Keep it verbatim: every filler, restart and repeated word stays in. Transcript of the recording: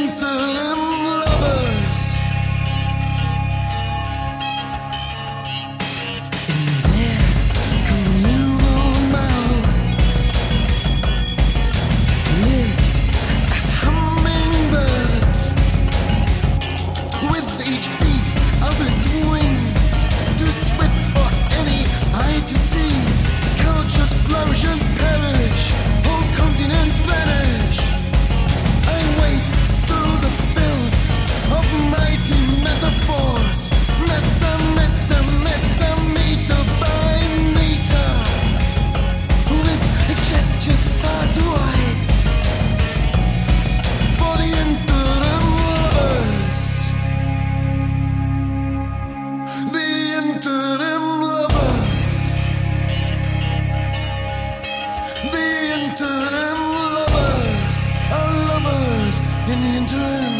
interim lovers. In their communal mouth lives a hummingbird. With each beat of its wings, too swift for any eye to see, cultures flourish and perish, whole continents vanish. I wait through the fields of mighty metaphors, meta, meta, meta, meter by meter, with gestures far too wide for the interim lovers. The interim lovers. The interim lovers are lovers in the interim.